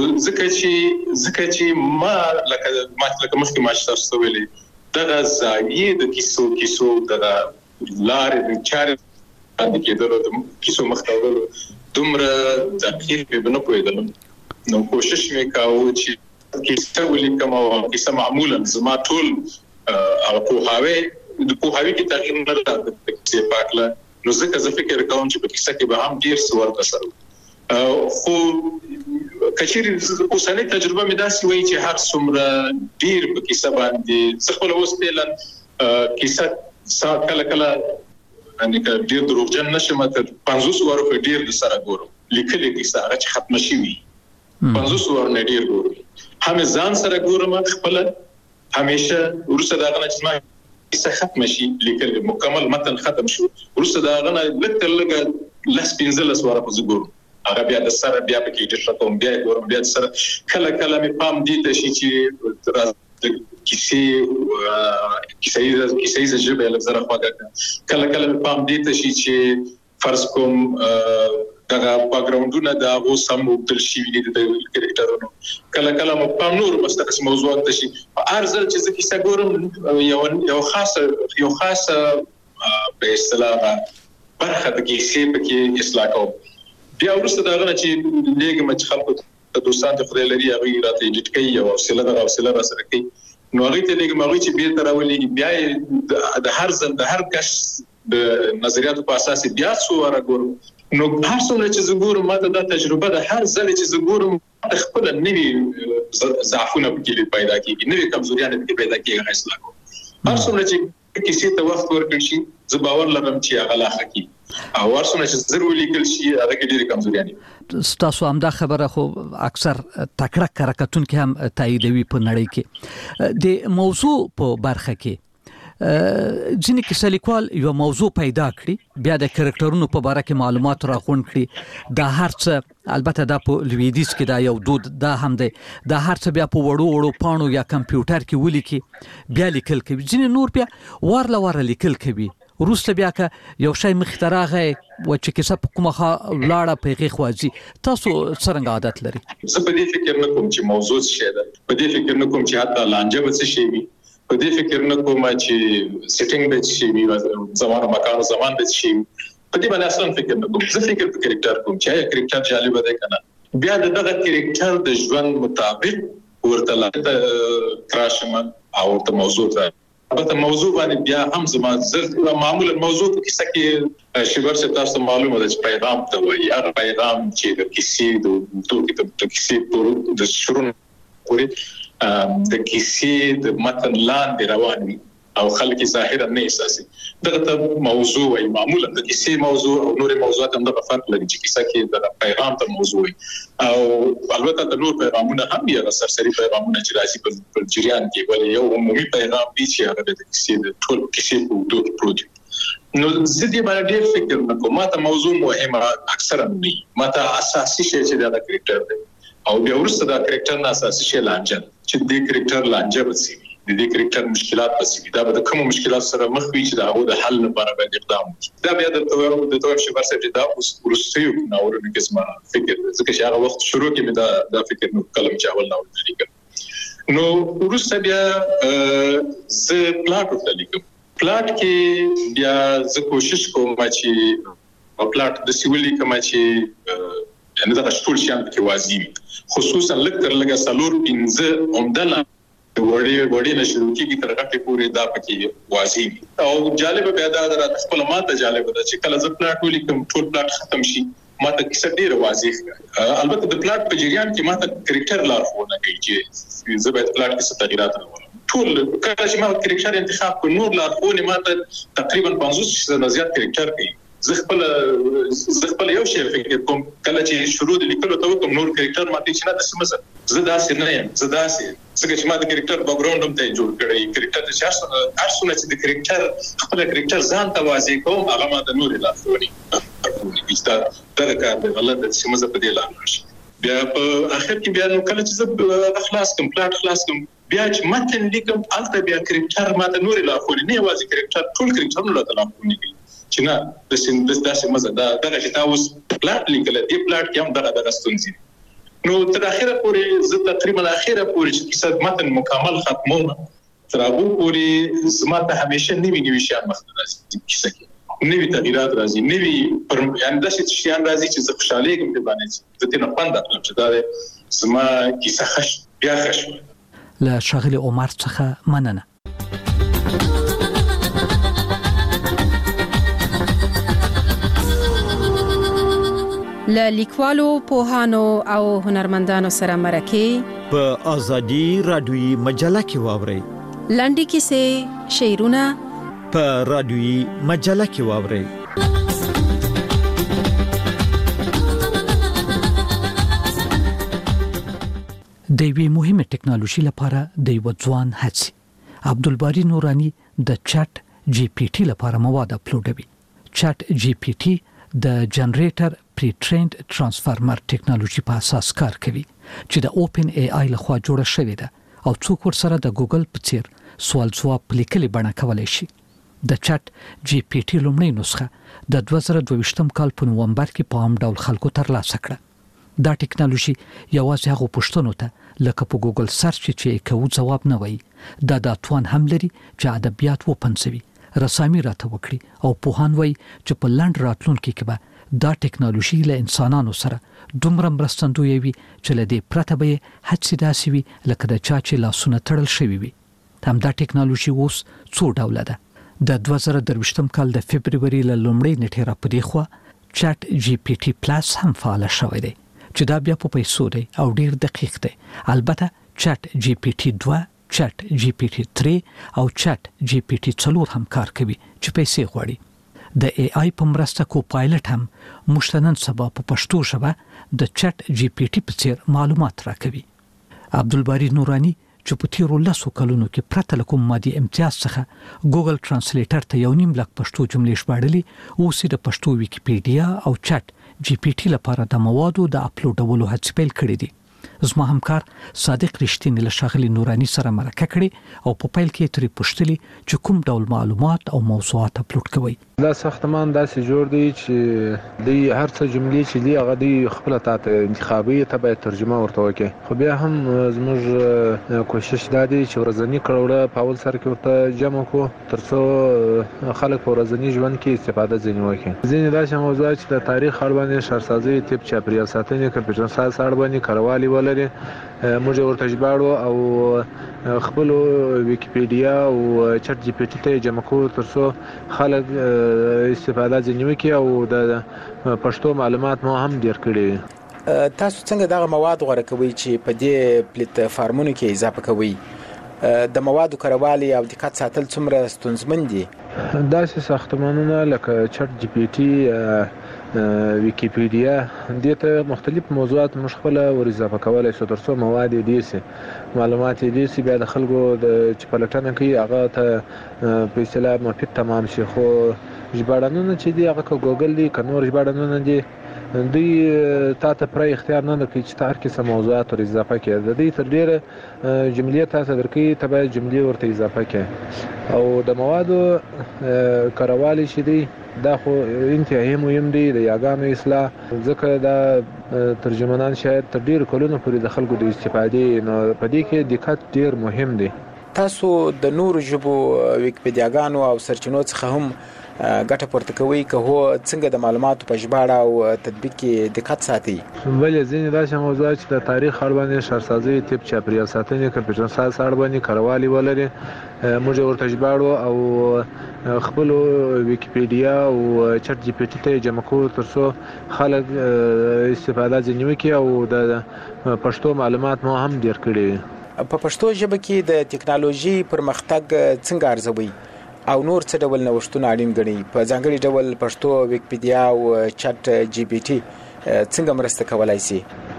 ځکه چې ما لکه مخکې ما چې تاسو ته ویلې دغه زاویې د کیسو دغه لارې د چارې باندې کېدلو د کیسو مخته وړلو دومره دقیق نه پوهېدلم نو کوشش مې کاوه چې کیسه ولیکم او کیسه معمولا زما ټول هغه پوهاوی کې تغییر نه راغلی د کیسې په هکله نو ځکه زه فکر کوم چې په کیسه کې به هم ډېر څه ورته سره خو که چیرې اوسنۍ تجربه مې داسې وایي چې هر څومره ډېر په کیسه باندې زه خپله اوس فعلا کیسه کله یعنې که ډېر دروغجن نه شم تر 50 وارو په ډېر د سره ګورم لیکلې کیسه هغه چې ختمه شوي 50 وارو نه ډېر ګورم هم ځان سره ګورم خپله همیشه وروسته د هغه نه چې زما کیسه ختمه شي لیکل مکمل متن ختم شو وروسته د هغه نه لږ تر لږه 15 واره په زه ګورم هغه بیا د سره بیا پکې ډېر کوم بیا ګورم بیا د سره کله مې پام دې ته شي چې کیسې ژبه لږ زره خواږه کله مې پام دې ته شي چې فرض کوم دغه بیکګراوندونه د هغو سم وکتل شوي دي د کرکټرونو کله مو پام نور مستقص موضوعات ته شي هر ځل چې زه کیسه ګورم یو خاصه په اصطلاح برخه د کیسې پکې اصلاح کوم بیا وروسته د هغه نه چې لږ چې خلکو ته دوستان ته خدای لري هغوی راته ایډیټ کوي او حوصله را سره کوي نو هغوی ته لږ هغوی چې بیرته راولېږي بیا د هر ځل د هر کس د نظریاتو په اساس بیا څو واره ګورم نو هر څومره چې زه ګورم ما ته دا تجربه ده هر ځل چې زه ګورم خپله نوي ضعفونه پکې پیدا کېږي نوي کمزوریانې پکې پیدا کېږي هغه اصلاح کوم هر څومره چې کیسې ته وخت ورکړل شي زه باور لرم چې هغه لا ښه کېږي او هر څومره چې زر ولیکل شي هغه کې ډېرې کمزوریانې ستاسو همدا خبره خو اکثر تکړه کره کتونکي هم تاییدوي په نړۍ کې د موضوع په برخه کې ځینې کیسه لیکوال یو موضوع پیدا کړي بیا د کرکټرونو په باره کې معلومات راغونډ کړي دا هر څه البته دا په لویدیځ کې دا یو دود دا هم دی دا هر څه بیا په وړو پاڼو یا کمپیوټر کې ولیکي بیا لیکل کوي ځینې نور بیا واره لیکل کوي وروسته بیا که یو شی مخې ته راغی و چې کیسه په کومه خوا لاړه په هغې خوا ځي تاسو څرنګه عادت لري زه په دې فکر نه کوم چې موضوع څه شی ده په دې فکر نه کوم چې حتی لانجه به څه شی وي په دې فکر نه کوم چې سیټینګ به څه شی وي زمان او مکان او زمان به څه شي په دې باندې اصلا فکر نه کوم زه فکر په کرکټر کوم چې کرکټر جالب دی که نه بیا دغه کریکټر د ژوند مطابق ورته تراشم او ته موضوع ته البته موضوع باندې بیا هم زما زر معمولا موضوع په کیسه کې شبر څه تاسو معلومه ده چې پیغام ته وایي هغه پیغام چې د کیسې د کیسې د شروع پورې د کیسې د متن لاندې روان وي او خلک ظاهرا نه احساسي دغه موضوع وایي معمولا د کیسې موضوع او نور موضوعات هم د فرق لري چې کیسه کې د پیغام ته موضوع وي او البته د نور پیغامونه هم یو سرسري پیغامونه چې راځي په جریان کې ولې یو عمومي پیغام دی چې هغه د کیسې د ټول کیسې په دوه پروژه نو زدي باندې ډېر فکر نکوم ماته موضوع مهمه اکثرا نه ماته اساسي شی چې دا کریکټر دی او بیا ورسره دا کریکټر نه اساسي شی لانجه چې د کریکټر لانجه وسی د دې کریکټر مشکلات پسې دا به کوم مشکلات سره مخ وي چې دا هغه د حل لپاره باید اقدام وکړي دا بیا د توګه شي ورسره چې دا ورسېو نو ورنه کیسه فکر ځکه چې هغه وخت شروع کې دا فکر نو کلم چاول نو لیکل نو ورسره بیا ز پلاټ ولیکم پلاټ کې بیا ز کوشش کوم چې پلاټ د سیولي کما چې یعنی دا ټول شیان کې واضح خصوصا لکه لږه سالور پنځه عمدله وړي نشو کېږي تر هغه پورې دا پکې واضح او جالب پیدا درته خپل ماته جالب ده چې کله ز پلاټ ولیکم ټول پلاټ ختم شي ماته کیسه ډیره واضح البته د پلاټ په جریان کې ماته کریکټر لارښوونه کوي چې زبېت پلاټ کې څه تغیرات راوړم ټول کله چې ما کریکټر انتخاب کړ نور لارښوونه ماته تقریبا 50% نه زیات کریکټر کوي زه خپل یو شی فکر کوم کله چې شروع د لیکلو ته کوم نور کریکټر ماته چې نه د سمزه زه داسې نه یم زه داسې څنګه چې ما د کریکټر بیک ګراوند هم ته جوړ کړی کریکټر چې ارسونه چې د کریکټر خپل کریکټر ځان ته واضح کوم هغه ما د نور لارښوونې چې دا کار دی غلط د سمزه په دی لاندې شي بیا په اخر کې بیا نو کله چې زه خلاص کوم پلاټ خلاص کوم بیا چې متن لیکم البته بیا کریکټر ما د نور لارښوونې نه واضح کریکټر ټول کریکټر نو لارښوونې کوي چې نه د سندس داسې مزه دا چې تاسو پلاټ لیکل دی پلاټ کې هم دغه ستونزې نو تر اخره پورې زه تقریبا اخره پورې چې کیسه متن مکمل ختموم تر هغه پورې زماته همیشه نوي شیان مخته راځي کیسه کې نوي تغیرات راځي نوي یعنی داسې شیان راځي چې زه خوشاله یم په باندې زه تنه پاند اخلم چې دا زما کیسه خش بیا خش له شاغل عمر څخه مننه له لیکوالو پوهانو او هنرمندانو سره مرکه په ازادي رادیوي مجله کې واوري لنډي کیسې شعرونه په رادیوي مجله کې واوري د وی مهمه ټکنالوژي لپاره د یو ځوان هڅه عبدالباری نورانی د چټ جی پی ټی لپاره مواد اپلوډوي چټ جی پی ټی د جنریټر پری ټرینډ ترانسفارمر ټکنالوژي په اساس کار کوي چې د اوپن ای آی لخوا جوړه شوې ده او څوک ورسره د ګوګل په څیر سوال ځواب لیکلي بڼه کولای شي د چټ جی پی ټی لومړی نسخه د 2022 کال په نوومبر کې په عام ډول خلکو ترلاسه کړه دا ټکنالوژي یوازې هغه پوښتنو ته لکه په ګوګل سرچ چې کوو ځواب نه وایي دا توان هم لري چې ادبیات وپنځوي رسامي راته وکړي او پوهان وایي چې په لاند راتلونکي کې به دا ټکنالوژي له انسانانو سره دومره مرستندوی وي چې له دې پرته به هڅې داسې وي لکه د چا چې لاسونه تړل شوي وي همدا ټکنالوژي اوس څو ډوله ده د 2023 کال د فبرवरी له لومړۍ نیټې را پدې خو چټ جی پی ټی پلس هم فعال شوی دی چې دا بیا په پیسو دی او ډیر دقیق دی البته چټ جی پی ټی 2 چټ جی پی ټی 3 او چټ جی پی ټی 4 هم کار کوي چې پیسې غواړي د ای آی په مرسته کو پایلټ هم مشتنن سبا په پښتو ژبه د چټ جی پی ټی په څیر معلومات راکوي عبدالباری نورانی چې په تیرو لسو کلونو کې پرته له کوم مادي امتیاز څخه ګوګل ترانسلیټر ته یو نیم لک پښتو جملې ژباړلې اوس د پښتو ویکیپیډیا او چټ جی پی ټی لپاره د موادو د اپلوډولو هڅې پیل کړې دي زما همکار صادق رښتینی له ښاغلي نوراني سره مرکه کړې او په پیل کې ترې پوښتلي چې کوم ډول معلومات او موضوعات اپلوډ کوي. دا ساختمان داسې جوړ دی چې دی هر څه جملې چې دی هغه دی خپل ته انتخابي ته باید ترجمه ورته وکړي. خو بیا هم زموږ کوشش دا دی چې ورځنی کړوړه په اول سر کې ورته جمع کو ترڅو خلک په ورځنی ژوند کې استفاده ځینې وکړي. ځینې داسې موضوعات چې د تاریخ اړه باندې شهرسازي طب چاپیریال ساتنې کمپیوټر ساینس اړه باندې کاروالي ولري موږ ورته ژباړو او خپل ویکیپیډیا او چټ جی پی ټی ته جمع کو ترڅو خلک استفاده ځینې وکړي او د پښتو معلومات مو هم ډیر کړي. تاسو څنګه دغه مواد غوړه کوي چې په دې پلیټ فارمونو کې اضافه کوي؟ د موادو کاروالي او دقت ساتل څومره ستونزمن دي؟ داسې ساختمانونه لکه چټ جی پی ټی ویکیپیډیا دې ته مختلف موضوعات موږ خپل ور اضافه کولای شو ترڅو مواد دې سي معلومات دې سي بیا د خلکو د چپلټنه کوي هغه ته په اصطلاح مفید تمام شي. خو ژباړنونه چې دی هغه ګوګل دی کنور ژباړنونه دي دوی تاسو پر اختیار نه لري چې تار کې سم موضوعات ور اضافه کړي. د دې تر ډیره جملې تاسو درکې تبع جملې ورته اضافه کړي او د موادو کاروالي شي دی دا خو انتهایی مهم دی د یاګانو اصلاح ځکه دا ترجمانان شاید تر ډیر کلونو پورې د خلکو د استفادې نو په دې کې دقت ډیر مهم دی. تاسو د نورو ژبو ویکیپیډیاګانو او سرچینو څخه هم ګټه پورته کوي که هو څنګه د معلوماتو په ژباړه او تطبیق کې دقت ساتي؟ بلې ځینې داسې موضوعات چې د تاریخ اړه باندې شهرسازي طب چاپیریال ساتنې کمپیوټر ساینس اړه باندې کاروالي ولري موږ ورته ژباړو او خپل ویکیپیډیا او چټ جی پی ټی ته جمع کوو ترڅو خلک استفاده ځینې وکړي او د پښتو معلومات مو هم ډیر کړي. په پښتو ژبه کې د ټکنالوژي پرمختګ څنګه ارزوي او نور څه ډول نوښتونه اړین ګڼي؟ په ځانګړي ډول پښتو ویکیپیډیا او چټ جی پی ټی څنګه مرسته کولای شي؟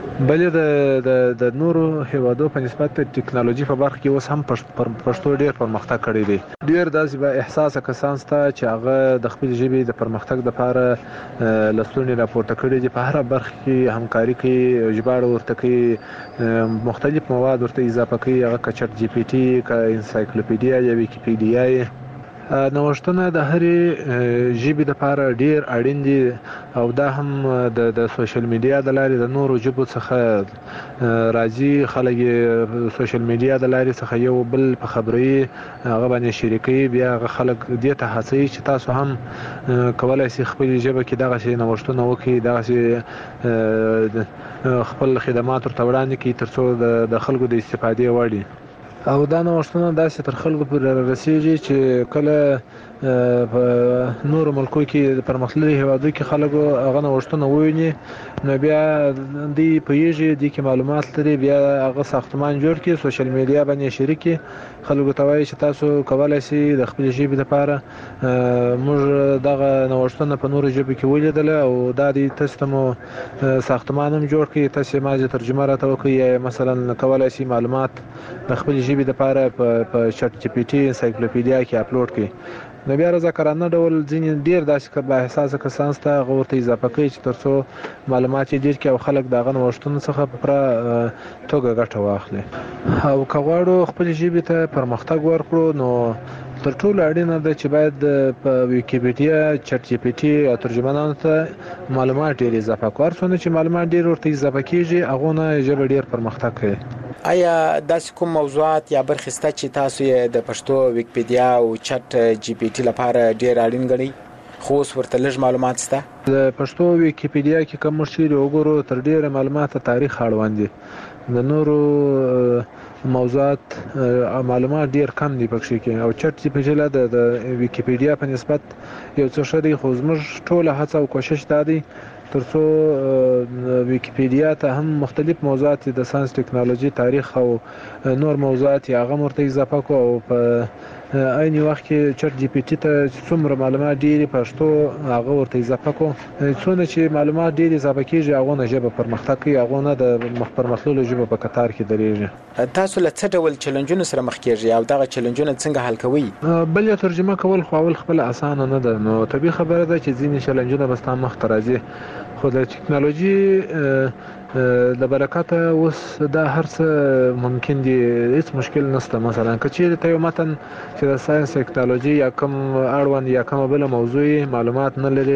بلې د نورو هیوادو په نسبت ټکنالوژي په برخه کې اوس هم پښتو ډیر پرمختګ کړی دی. ډیر داسې به احساس کسان ستا چې هغه د خپل ژبې د پرمختګ لپاره لسلونی راپورته کړی دي. په هر برخه کې همکاري کوي ژباړه ورته کوي مختلف مواد ورته اضافه کوي هغه چټ جی پی ټی کا انسایکلوپیډیا یا ویکیپیډیا نوښتونه د هرې ژبې لپاره ډیر اړین دي او دا هم د سوشل میډیا د لارې د نورو ژبو څخه راځي. خلک سوشل میډیا د لارې څخه یو بل په خبري هغه باندې شریکي بیا خلک دې ته هڅوي چې تاسو هم کولای شئ خپل ژبه کې دغه شی نوښتونه وکړئ دغه خپل خدمات ورته وړاندې کړئ ترڅو د خلکو د استفادې وړ وي. او دا نوښتونه داسې تر خلکو پورې رسیږي چې کله په نورو ملکو کې د پرمختللي هیوادو کې خلکو هغه نوښتونه وویني نو بیا دوی پوهیږي دي کې معلومات لري بیا هغه ساختمان جوړ کړي سوشل میډیا باندې شریکي خلکو ته وایي چې تاسو کولای شئ د خپل ژبې لپاره موږ دغه نوښتونه په نورو ژبو کې ولیدل او دا د تاسو مو ساختمان هم جوړ کړي تاسو ماجه ترجمه راته وکړئ مثلا کولای شئ معلومات د خپل ژبې لپاره په چټ جی پی ټی انسایکلوپیډیا کې اپلوډ کړئ. نو بیا رضاکارانه ډول ځینې ډیر داسې با احساسه کسان ته هغه ورته اضافه کوي چې ترڅو معلومات یې ډیر کړي او خلک د هغه نوښتونو څخه په پوره توګه ګټه واخلي. او که غواړو خپل ژبې ته پرمختګ ورکړو نو تر ټولو اړینه ده چې باید په ویکیپیډیا چټ جی پی ټی او ترجمانانو ته معلومات ډیر اضافه کړو. څونه چې معلومات ډیر ورته اضافه کیږي هغه نه ژبه ډیر پرمختګ کوي. آیا داسې کوم موضوعات یا برخې شته چې تاسو یې د پښتو ویکیپیډیا او چټ جی پی ټی لپاره ډیر اړین ګڼئ خو اوس ورته لږ معلومات شته؟ د پښتو ویکیپیډیا کې کوم شی وګورو تر ډیره معلومات تاریخ اړوند دي. د نورو موضوعات معلومات ډیر کم دي پکې کې او چټ جی پی ټی د ویکیپیډیا په نسبت یو څه شری خو زموږ ټوله هڅه او کوشش دی ترڅو ویکیپیډیا ته هم مختلف موضوعات د ساينس ټکنالوژي تاریخ او نور موضوعات هغه مرته اضافه کو او په عین وخت کې چټ جی پی ټی ته څومره معلومات ډیر پښتو هغه ورته اضافه کو څونه چې معلومات ډیر اضافه کیږي هغه نه ژبه پرمختګ کوي هغه نه د پرمختللو ژبه په کتار کې درېږي. تاسو له څه ډول چیلنجونو سره مخ کیږئ او دغه چیلنجونه څنګه حل کوئ؟ بل ترجمه کول خو اول خپل اسانه نه ده نو طبيعي خبره ده چې ځینې چیلنجونه بس تاسو مخ ته راځي خو د ټکنالوژي د برکت اوس دا هر څه ممکن دي، هیڅ مشکل نشته. مثلا کچې ته یو متن چې د ساينس ټیکنالوژي یا کوم اړوند یا کوم بل موضوع معلومات نه لري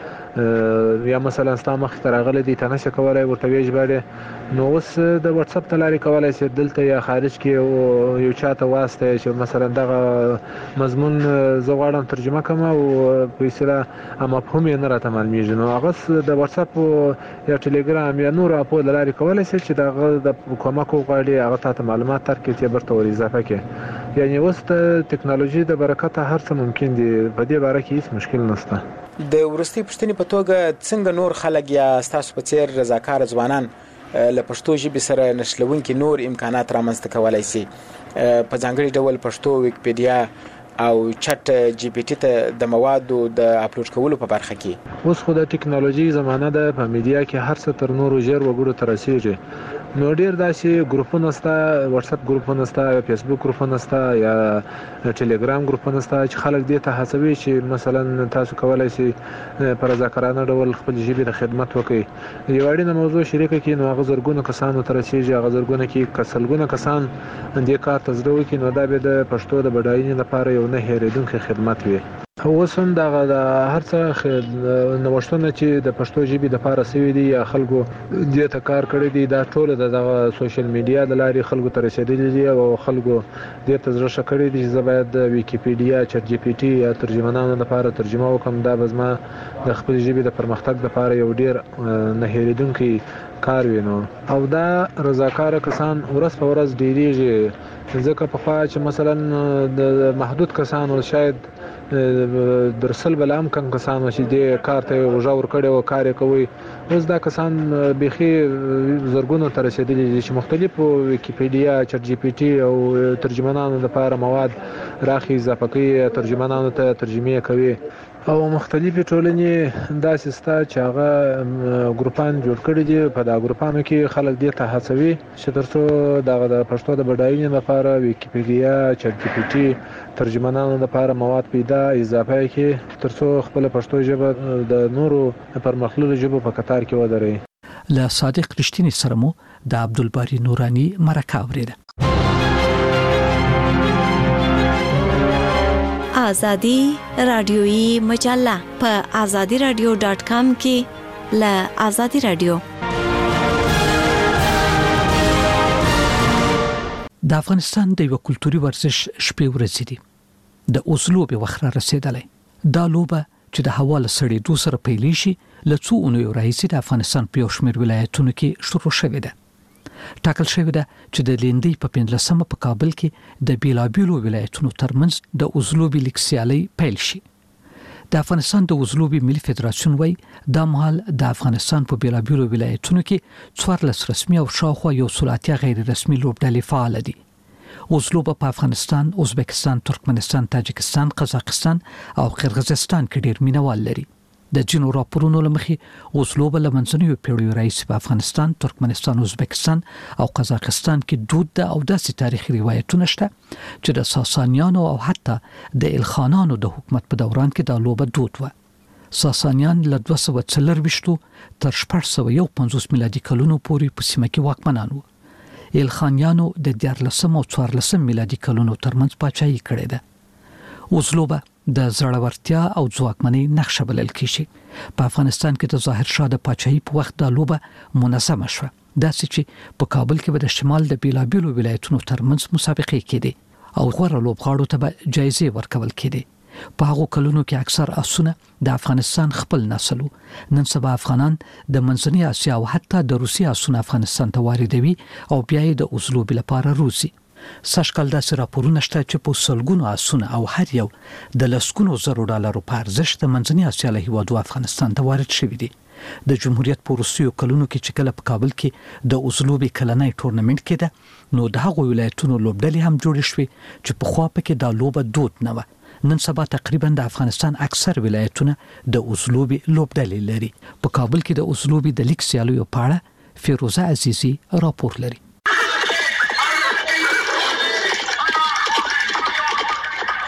یا مثلا ستاسو مخ ته راغلي دي ته نشه کولای ورته ویژباړي، نو اوس د واتس اپ تلاري کولای شي دلته یا خارج کې یو چاته واسطه چې مثلا دغه مضمون زه غواړم ترجمه کوم او په اصطلاح مفهوم یې نه راته معلومیږي، نو هغه د واتس اپ یا ټلګرام یا نور اپو لاري کولای شي چې دغه د کومک وغواړي هغه ته معلومات ترکړي چې برته ور اضافه کړي. یعنی اوس د ټکنالوژي د برکت هر څه ممکن دي، په دې باره کې هیڅ مشکل نشته. د ورستي پښتني په توګه څنګه نور خلک یا تاسو په څیر رضاکار ځوانان له پښتو ژبې سره نښلونکي نور امکانات رامنځته کولای شي په ځانګړي ډول پښتو ویکیپیډیا او چټ جی پی ټی ته د موادو د اپلوډ کولو په برخه کې؟ اوس خو د ټکنالوژي زمانه ده، په میډیا کې هر څه تر نورو ژر وګړو ته رسیږي، نو ډیر داسې ګروپونه شته، واتس اپ ګروپونه شته، فیسبوک ګروپونه شته یا ټلګرام ګروپونه شته چې خلک دې ته هڅوي چې مثلا تاسو کولای شئ پر رضاکارانه ډول خپل ژبې د خدمت وکړي. یو اړینه موضوع شریکه کې نو هغه زرګونه کسانو ته رسیږي، هغه زرګونه کې کسلګونه کسان دې کار ته زړه وکړي، نو دا به د پښتو د بډاینې لپاره یو نه هېرېدونکی خدمت وي. اوس هم دغه د هر څه نوښتونه چې د پښتو ژبې د لپاره سوي دي یا خلکو دې ته کار کړی دی، دا ټول دغه سوشل میډیا د لارې خلکو ته رسیدلي دي او خلکو دې ته زړه ښه کړی دي چې زه باید د ویکیپیډیا، چټ جی پی ټي یا ترجمانانو لپاره ترجمه وکړم، دا به زما د خپل ژبې د پرمختګ لپاره یو ډیر نه هېرېدونکی کار وي. نو او دا رضاکار کسان ورځ په ورځ ډېریږي، ځکه پخوا چې مثلا د محدود کسانو شاید درسل بلام کم کسانو چې دې کار ته وژاور کړي او کار کوي، اوس دا کسان بيخي زرګونو ته رسیدلي دي چې مختلفو ویکیپیډیا، چټ جی پی ټي او ترجمانانو لپاره مواد راخي اضافه کوي، ترجمانانو ته ترجمه کوي او مختلفې ټولنې داسې ستا چې هغه ګروپان جوړ کړي دي. په دا ګروپانو کې خلک دې ته هڅوي چې ترڅو دغه د پښتو د بډاینې لپاره ویکیپیډیا، چټ جی پی ټي، ترجمانانو لپاره مواد پیدا اضافه کړي، ترڅو خپل پښتو ژبه د نورو پرمختللو ژبو په قطار کې ودرې. له صادق رښتینی سره مو د عبدالباری نورانی مرکه اوریده. آزادی رادیویی مجله په azadiradio.com کې له آزادی رادیو. د افغانستان د یو کلتوري ورزش شپې ورځې دي. د اوسلو به وخره رسیدلې. دا لوبه چې د هوا له سړېدو سره پیلې شي له څو اونیو راهیسې د افغانستان په یو شمېر ولایتونو کې شروع شوې ده. ټاکل شوې ده چې د لیندۍ په 15مه په کابل کې د بیلابیلو ولایتونو ترمنځ د اوزلوبي لیګ سیالي پیل شي. د افغانستان د اوزلوبي ملي فدراسیون وای د مهال د افغانستان په بیلابیلو ولایتونو کې 14 رسمي او شاوخوا یو څلاتیا غیر رسمي لوبډلې فعال دي. اوزلوبه په افغانستان، ازبکستان، ترکمنستان، تاجکستان، قزاقستان او قرغیزستان کې ډیر مینوال لري. د جنو راپورونو لمخې اوزلوبه لمنځنیو پیړیو راهیسې په افغانستان، ترکمنستان، ازبکستان او قزاقستان کې دود ده او داسې تاریخي روایتونه شته چې د ساسانیانو او حتی د الخانانو د حکومت په دوران کې دا لوبه دود و. ساسانیان له 240 تر 651 میلادي کلونو پورې په سیمه کې واکمنان وو. الخانیانو د 14 او 14 میلادي کلونو ترمنځ پاچاهي کړې ده. اوزلوبه د زړورتیا او ځواکمنۍ نقشه بلل کیږي. په افغانستان کې د ظاهر شاه د پاچاهۍ په وخت د لوبه منظمه شوه، داسې چې په کابل کې د شمال د بیلابیلو ولایتونو ترمنځ مسابقې کېدې او غوره لوبغاړو ته به جایزې ورکول کېدې. په هغو کلونو کې اکثر آسونه د افغانستان خپل نسل وو. نن سبا افغانان د منځنۍ اسیا او حتی د روسیې آسونه افغانستان ته واردوي او بیا یې د اوزلوبې لپاره روزي. سشکل داسې راپورونه شته چې په سلګونو آسونه او هر یو د لسګونو زرو ډالرو په ارزښت د منځنۍ اسیا له هیوادو افغانستان ته وارد شوي دي. د جمهوریت په وروستیو کلونو کې چې کله په کابل کې د اوزلوبې کلنۍ ټورنمنټ کېده، نو د هغو ولایتونو لوبډلې هم جوړې شوې چې پخوا پکې دا لوبه دود نه وه. نن سبا تقریبا د افغانستان اکثر ولایتونه د اوزلوبې لوبډلې لري. په کابل کې د اوزلوبې د لیګ سیالیو په اړه فیروزه عزیزی راپور لري.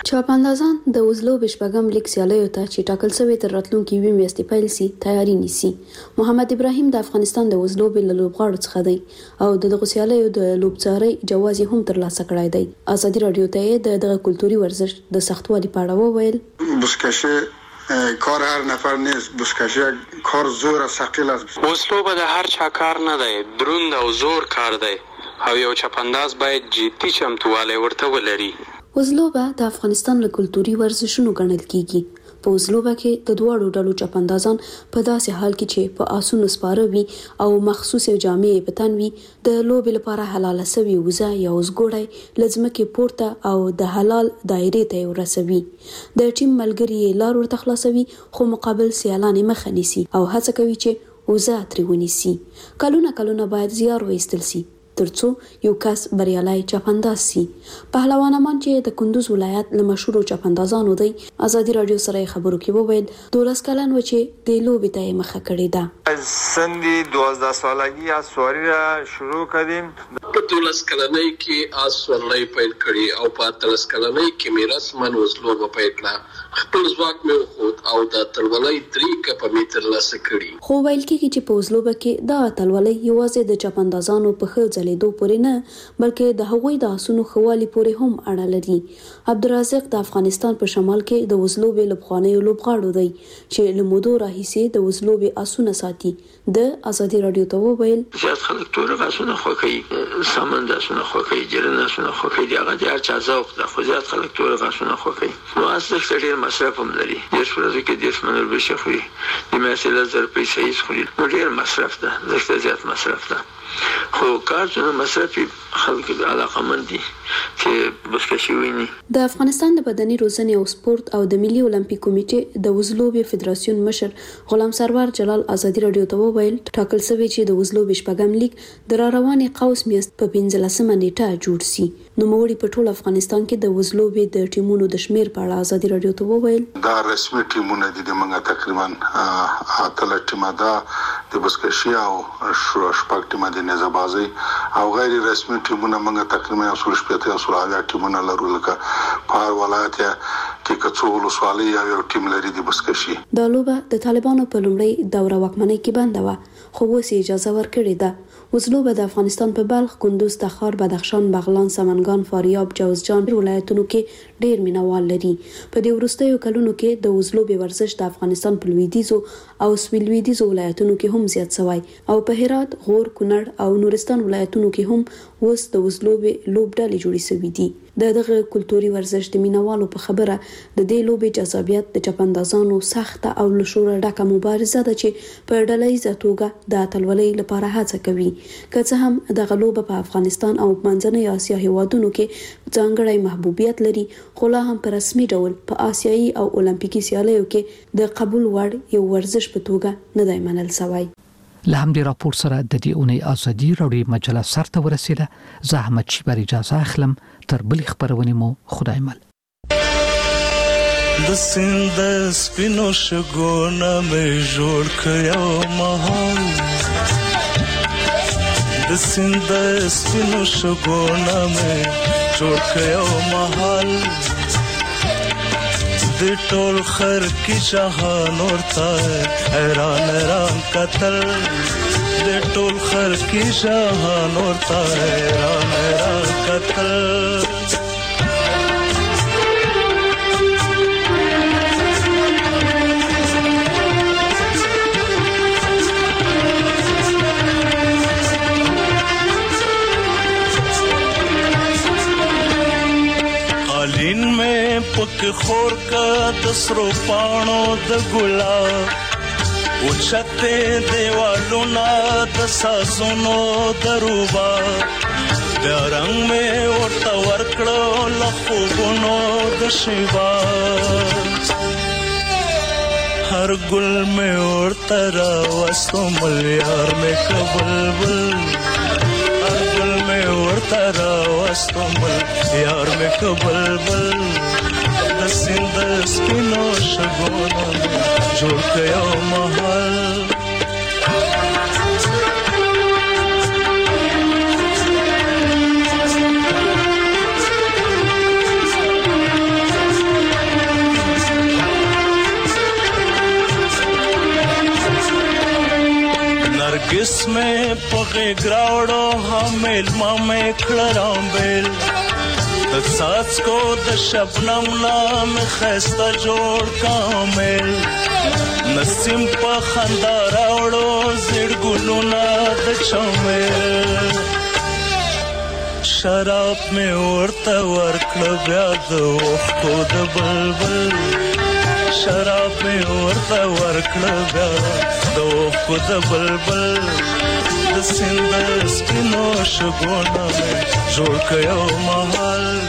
چاپاندازان د وزلو بشپغم لیک سیالیو ته چې ټاکل شوی تر راتلونکي 20 میاشتې پیل سي تیاری نیسي. محمد ابراهیم د افغانستان د وزلو بل لوبغاړو څخه دی او دغه سیالیو د لوبڅاري جواز هم ترلاسه کړی دی. ازادي رادیو ته دغه کلتوري ورزش د سختوالي په اړه وویل. بسکشه کار هر نفر نیست، بسکشه کار زور و ثقیل است. وزلو به د هر چا کار نه دی، دروند او زور کار دی او یو چاپانداز باید جدي چمتوالی ورته ولري. وزلوبه د افغانستان له کلتوري ورزشونو ګڼل کیږي. په وزلوبه کې د دواړو ډلو چاپاندازان په داسې حال کې چې په آسونو سپاره وي او مخصوص جامې په تن وي د لوبې لپاره حلاله سوي وزه یا وزګوړی لزمکه پورته او د حلال دایرې ته ورسوي. د ټیم ملګری لار ورته خلاصوي خو مقابل سیالان مخه نیسي او هڅه کوي چې وزه ترې ونیسي. کلونه باید زیار وایستل سي ترڅو یو کس بریالای چاپانداز سي. پهلوان امان چې د کندوز ولایت له مشهورو چاپاندازانو دی ازادي رادیو سره خبرو کې وویل 12 کلن و چې د لوبې ته مخه کړې ده. سندي 12 سالګي از سواری را شروع کړم. په 12 کلنۍ کې از سواری پیل کړی او په 13 کلنۍ کې مې رسمن وزلوبه پیل کړه. خپل ځواک مې وخت او د تلولۍ 3 کپ متر لاسه کړی. خو ویل کېږي چې په وزلوبه کې دا تلولۍ یوازې د چاپاندازانو په خځلې دو پورې نه بلکې د هغوی د آسونو خوالي پورې هم اړه لري. عبدالرزاق د افغانستان په شمال کې د وزلوبې لوبخانې لوبغاړو دی چې له مودو راهیسې د وزلوبې آسونه ساتي. د ازادي رادیو ته وویل زیات خلک ټول آسونه خوښوي، سامان د آسونه خوښوي، جرن آسونه خوښوي، هغه د هر چا ذوق ده خو زیات خلک ټول آسونه خوښوي. نو اصل ډېر مصرف هم لري. د ورځې کې 10 منل به شي خوري د میاشتې 1000 پیسې خوري. نو ډېر مصرف ده، زیات زیات مصرف ده. خو کارونه مصرفي خلک د علاقمند دي چې بسکشي ویني. د افغانستان د بدني روزنې او سپورت او د ملي اولمپیک کمیټې د وزلوبې فدراسیون مشر غلام سرور جلال ازادي رادیو ته وویل ټاکل شوی چې د وزلوبې شپږم لیگ د روانې قوس میاشت په 15مه نیټه جوړ سي. نو موړي په ټول افغانستان کې د وزلوبې د ټیمونو د شمیر په اړه ازادي رادیو ته وویل دا رسمي ټیمونه دي د منګه تقریبا اتل ټیمه ده د بسکشي او شپږ ټیمه د نزبازي او غیر رسمي ټیمونه منګه تقریبا 180 ټیمونه لرو لکه په ولایت کې کڅو ولسوالۍ یو ټیم لري د بسکشي. دا لوبه د طالبانو په لومړی دوره واکمنۍ کې بنده و خو اوس اجازه ورکړې ده. وزلوبه د افغانستان په بلخ، کندوز، تخار، بدخشان، بغلان، سمنګان، فاریاب، جوزجان ولایتونو کې ډېر مینوال لري. په دې وروستیو کلونو کې د وزلوبې ورزش د افغانستان په لویدیځو او سویل لویدیځو ولایتونو کې هم زیات شوی او په هرات، غور، کونړ او نورستان ولایتونو کې هم اوس د وزلوبې لوبډلې جوړې شوې دي. دغه کلتوري ورزش د مینوالو په خبره د دې لوبې جذابیت د چاپاندازانو سخته او له شوره ډکه مبارزه ده چې په ډلهییزه توګه د اتلولۍ لپاره هڅه کوي. که څه هم دغه لوبه په افغانستان او منځنۍ اسیا هیوادونو کې ځانګړی محبوبیت لري خو لا هم په رسمي ډول په آسیایي او اولمپیکي سیالیو کې د قبول وړ یو ورزش په توګه نه دی منل شوی. له همدې راپور سره د دې اونۍ ازادي راډیو مجله سرته ورسیده. زه احمد شیبر اجازه اخلم تر بل خبرونه مو خدای مل. د سیند سپینو شګونه مې جوړ کړو مهال د سیند سپینو شګونه مې جوړ کړو مهال د ټول خر کی جهان ورته حیران قتل د ټول خر کی جهان ورته حیران قتل قالین میں پک خور کا دسرو پانو د ګلاب او چته دیوالو نا د ساسونو دروبا د رنگ میں ورته ورکړو لخوګونو د شیوا هر ګل میں ورته را وستو ملیار میں کبلبل هر ګل میں ورته را وستو ملیار میں کبلبل د سیند سپینو شګونو جوړ کړو محل مې پغې ګراوړو حامل ما مې کړرام بیل د څاڅکو د شبنم نام خسته جوړ کامل نسیم په خندا راوړو زړ ګلونه د چمل شراب مې ورته ورکړه بیا د اوښکو د بلبل شراب مې ورته ورکړه بیا د اوښکو د بلبل د سیند سپینو شګونه مې جوړ کړ یو مهال